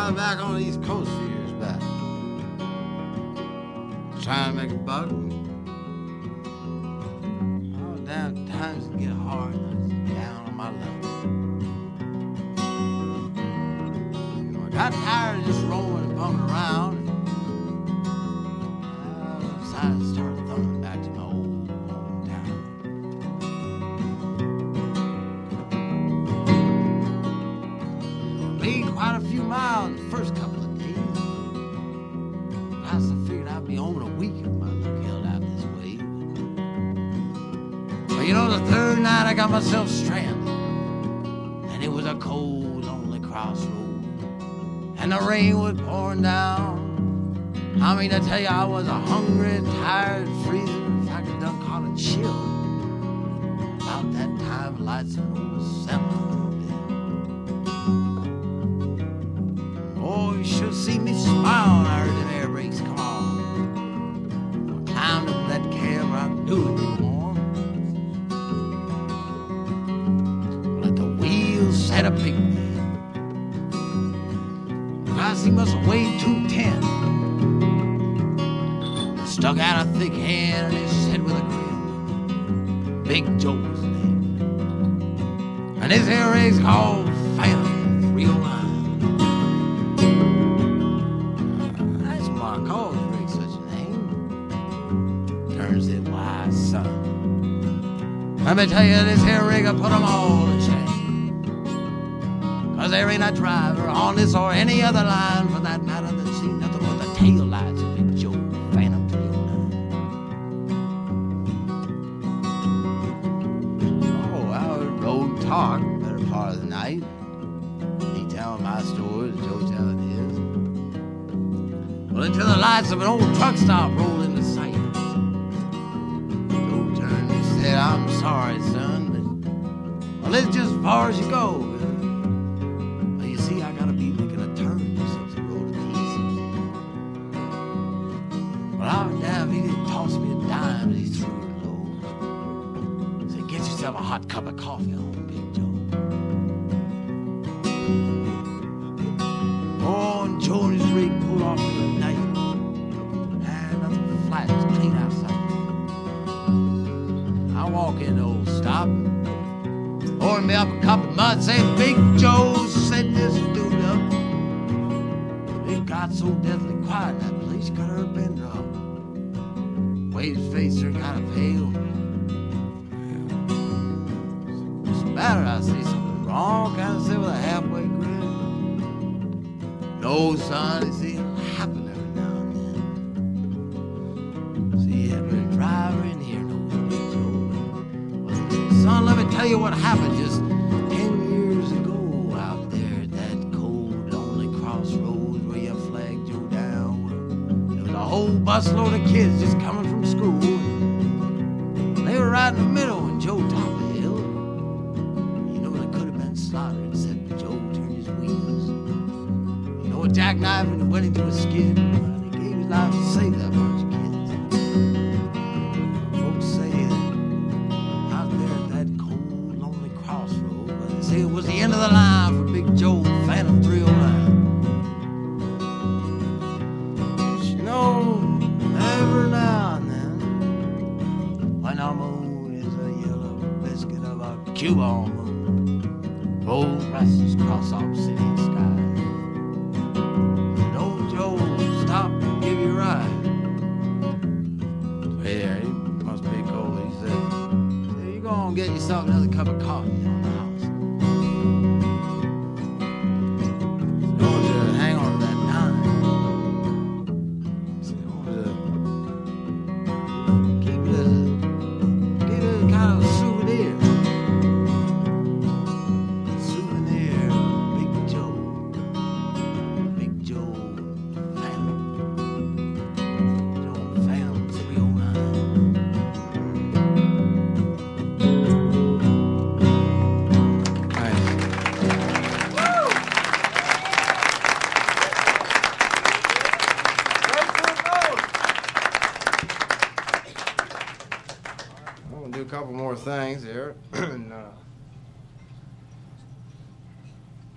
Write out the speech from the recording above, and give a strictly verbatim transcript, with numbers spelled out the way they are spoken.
I was back on the East Coast a few years back. Trying to make a buck. Oh, damn, times get hard. I was down on my luck. You know, I got tired of just rolling and bumming around. I decided to start thumbing back to my old hometown. Made quite a few miles in the first couple of days. I figured I'd be home in a week if my luck held out this way. But you know, the third night I got myself stranded, and it was a cold, lonely crossroad, and the rain was pouring down. I mean, I tell you, I was a hungry, tired, freezing. In fact, I done caught a chill. About that time, lights of an old settler. Oh, you should see me smile when I heard them air brakes come on. I climbed into that cab, I knew it'd be warm. Let the wheels set a picnic. Christ, he must have weighed two ten. Stuck out a thick hand and he said with a grin, Big Joe was his name. And his air rig's called Phantom three oh nine. Let me tell you, this here rig will put them all to shame. Cause there ain't a driver on this or any other line for that matter that's seen nothing but the tail lights of Big Joe Phantom three oh nine. Oh, I rode and talked the better part of the night. He telling my story, Joe telling his. Well, until the lights of an old truck stop rolled into sight. I'm sorry, son, but well, it's just as far as you go. Well, you see, I gotta be making a turn just up the road to easy. Well, I was down, he didn't toss me a dime as he threw it low. He said, get yourself a hot cup of coffee on, Big Joe. Oh, and Joe and his rig pulled off in the night. And nothing flat, it's clean outside. I walk in the old stop, pouring me up a cup of mud, saying, Big Joe's setting this dude up. It got so deathly quiet in that place, got her been dropped. Wade his face turned kind of pale. What's the matter? I say, something wrong? Kind of say with a halfway grin. No, son, he said, it'll happen every now and then. See, every driver in here knows. Son, let me tell you what happened just ten years ago out there at that cold, lonely crossroads where you flagged Joe down. There was a whole busload of kids just coming from school. They were right in the middle when Joe topped the hill. You know, they could have been slaughtered except Joe turned his wheels. You know, a jackknife and went into a skid. Well, he gave his life to save that bunch of kids. Folks say that it was the end of the line for Big Joe Phantom three oh nine. You know, every now and then, when our moon is a yellow biscuit of a Cuban moon, gold prices cross our city and sky. And old Joe stop and give you a ride. Yeah, he must be cold. He said, hey, you go on and get yourself another cup of coffee on the house. Things here. And, uh,